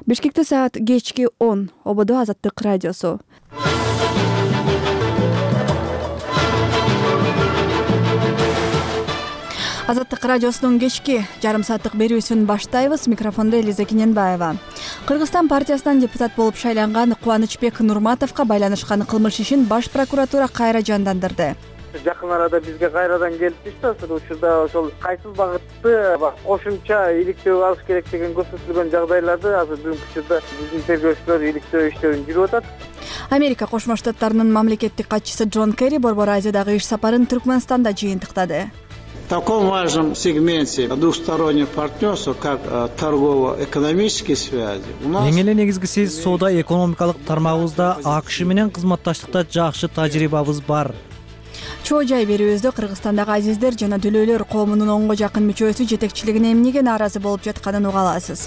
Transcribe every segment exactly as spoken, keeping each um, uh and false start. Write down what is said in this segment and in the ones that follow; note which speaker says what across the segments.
Speaker 1: Бишкекте саат кечки он. Ободо Азаттык радиосу. Азаттык радиосунун кечки жарым сааттык берүүсүн баштайбыз. Микрофондо Элиза Кененбаева. Кыргызстан партиясынан депутат болуп шайланган Кубанычбек Нурматовго байланышкан кылмыш ишин баш прокуратура кайра жандандырды.
Speaker 2: Жакын арада бизге кайрадан келип түштү. Учурда ошол кайсыл багытты кошумча иликтөө алыш керек деген көрсөтүлгөн жагдайларды азыр бүгүнкү учурда биздин тергөөчүлөр иликтөө иштөрүн жүрүп атат.
Speaker 1: Америка Кошмо Штаттарынын мамлекеттик катчысы Джон Керри Борбор Азиядагы иш сапарын Түркмөнстанда жыйынтыктады.
Speaker 3: В таком важном сегменте двусторонних партнерств, как торгово-экономические связи, у нас...
Speaker 4: Эң эле негизгиси соода экономикалык тармагыбызда АКШ менен кызматташтыкта жакшы тажрыйбабыз бар.
Speaker 1: Чоо жай берүүбүздө Кыргызстандагы азиздер жана дүлөөлөр коомунун онго жакын мүчөсү жетекчилигине эмнеге нааразы болуп жатканын уга аласыз.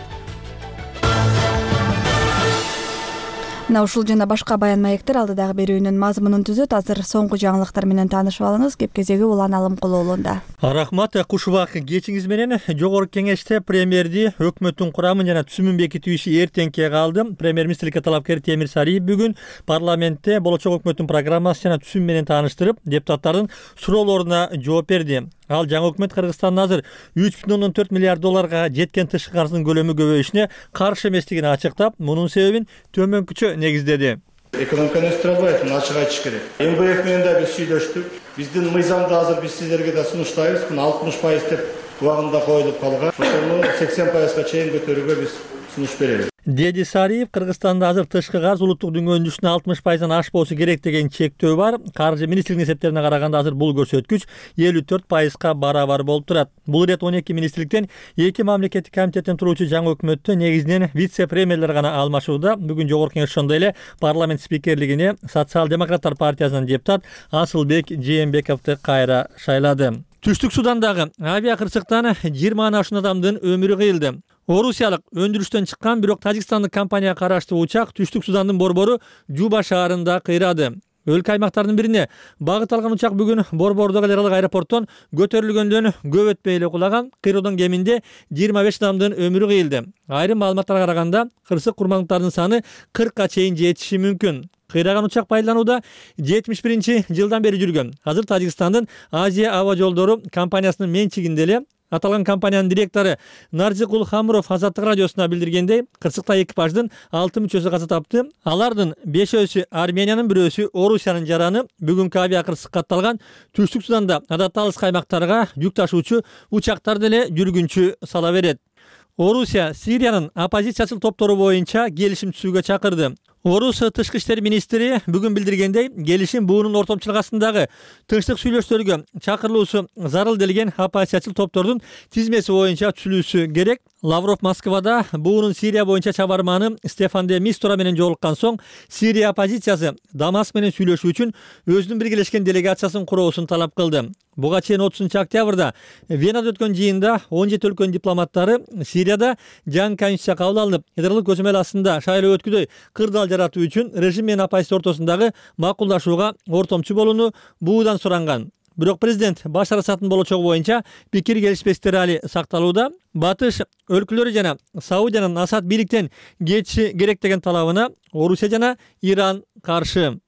Speaker 1: Мына ушул жана башка баян маектер алдыдагы берүүнүн мазмунун түзөт. Азыр соңку жаңылыктар менен таанышып алыңыз. Кеп кезеги Улан Алымкулуулунда.
Speaker 5: Рахмат. Кушубак кечиңиз менен жогорку кеңеште премьерди өкмөттүн курамын жана түзүмүн бекитүү иши эртеңке калды. Премьер-министрликке талапкер Темир Сариев бүгүн парламентте болочок өкмөттүн программасы жана түзүмү менен тааныштырып, депутаттардын суроолоруна жооп берди. Ал жаңы өкмөт Кыргызстандын азыр үч бүтүн ондон төрт миллиард долларга жеткен тышкы карыздын көлөмү көбөйүшүнө каршы эместигин ачыктап, мунун себебин төмөнкүчө негиздеди.
Speaker 6: Экономиканы өстүрөбөйт, ачык айтыш керек. эм бэ эф менен да биз сүйлөштүк. Биздин мыйзамды азыр биз сиздерге да сунуштайбыз. Мына алтымыш пайыз деп убагында коюлуп калган. Ошону сексен пайызга чейин көтөрүүгө биз сунуш беребиз.
Speaker 5: Деди Сариев, Кыргызстанда азыр тышкы карыз улуттук дүнгөнүнүн алтымыш пайыздан ашпоосу керек деген чектөө бар. Каржы министрлигинин эсептерине караганда азыр бул көрсөткүч элүү төрт пайызга барабар болуп турат. Бул ирет он эки министрликтен эки мамлекеттик комитеттен туруучу жаңы өкмөттө негизинен вице-премьерлер гана алмашууда. Бүгүн жогорку кеңеш ошондой эле парламент спикерлигине социал-демократтар партиясынын депутат Асылбек Жээнбековду кайра шайлады. Түштүк Судандагы авиа кырсыктан жыйырмадан ашуун адамдын өмүрү кыйылды. Орусиялык өндүрүштөн чыккан бирок тажикстандык компанияга караштуу учак Түштүк Судандын борбору Жуба шаарында кыйрады. Өлкө аймактардын бирине багыт алган учак бүгүн Борбордогу эл аралык аэропорттон көтөрүлгөндөн көп өтпөй эле кулаган. Кыйроодон кеминде жыйырма беш адамдын өмүрү кыйылды. Айрым маалыматтарга караганда кырсык курмандыктардын саны кыркка чейин жетиши мүмкүн. Кыйраган учак пайдаланууда жетимиш биринчи жылдан бери жүргөн. Азыр Тажикстандын Азия аба жолдору компаниясынын менчигинде эле. Аталган компаниянын директору Нарзикул Хамуров Азаттык радиосуна билдиргендей, кырсыкта экипаждын алты мүчөсү каза тапты. Алардын бешөөсү Армениянын, бирөөсү Орусиянын жараны. Бүгүнкү авиа кырсыкка катталган Түштүк Суданда адатта алыс аймактарга жүк ташуучу учактарды эле жүргүнчү сала берет. Орусия Сириянын оппозициячыл топтору боюнча келишим түзүүгө чакырды. Орус тышкы иштер министри бүгүн билдиргендей, келишим буунун ортомчулук астындагы тынчтык сүйлөшүүлөргө чакырылуусу зарыл делген оппозициячыл топтордун тизмеси боюнча түзүлүүсү керек. Лавров Москвада буунун Сирия боюнча чабарманы Стефан де Мистура менен жолуккан соң Сирия оппозициясы Дамаск менен сүйлөшүү үчүн өзүнүн биргелешкен делегациясын куруусун талап кылды. Буга чейин отузунчу октябрда Венада өткөн жыйында он жети өлкөнүн дипломаттары Сирияда жаңы конституция кабыл алынып, ядролук көзөмөл астында шайлоо өткүдөй кырдаал жаратуу үчүн режим менен оппозиция ортосундагы макулдашууга ортомчу болууну буудан суранган. Бирок президент Башар Асадтын болочогу боюнча пикир келишпестиктер али сакталууда. Батыш өлкөлөрү жана Саудиянын Асад бийликтен кетиши керек деген талабына Орусия жана Иран каршы.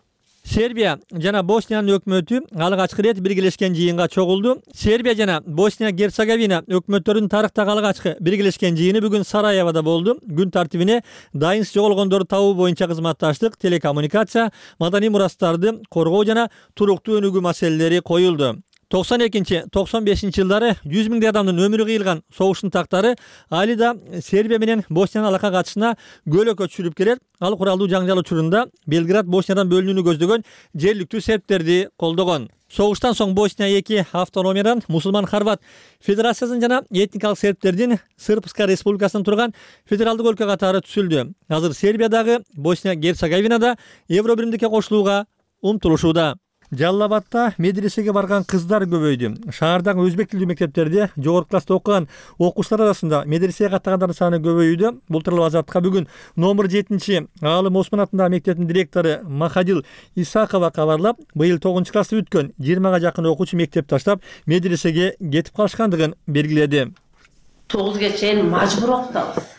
Speaker 5: Сербия жана Босниянын өкмөтү алгачкы ирет биргелешкен жыйынга чогулду. Сербия жана Босния-Герцеговина өкмөттөрүнүн тарыхтагы алгачкы биргелешкен жыйыны бүгүн Сараевода болду. Күн тартибине дайынсыз жоголгондорду табуу боюнча кызматташтык, телекоммуникация, маданий мурастарды коргоо жана туруктуу өнүгүү маселелери коюлду. токсон экинчи токсон бешинчи жылдары жүз миңдей адамдын өмүрү кыйылган согуштун тактары али да Сербия менен Босниянын алака катышына көөлөккө түшүрүп келет. Ал куралдуу жаңжал учурунда Белград Босниядан бөлүнүүнү көздөгөн жергиликтүү сербтерди колдогон. Согуштан соң Босния эки автономиядан мусулман хорват федерациясын жана этникалык сербтердин Српска республикасынан турган федералдык өлкө катары түзүлдү. Азыр Сербиядагы Босния-Герцеговинада Евро биримдикке кошулууга умтулушууда. Жалал Абадта медресеге барган кыздар көбөйдү. Шаардагы өзбек тилдүү мектептерде жогорку класста окуган окуучулар арасында медресеге каттагандардын саны көбөйүүдө. Бул тууралуу Азаттыкка бүгүн номер жетинчи Аалым Осмон атындагы мектептин директору Махадил Исакова кабарлап, быйыл тогузунчу классы бүткөн жыйырмага жакын окуучу мектеп таштап медресеге кетип калышкандыгын белгиледи.
Speaker 7: тогузга чейин мажбур окутабыз.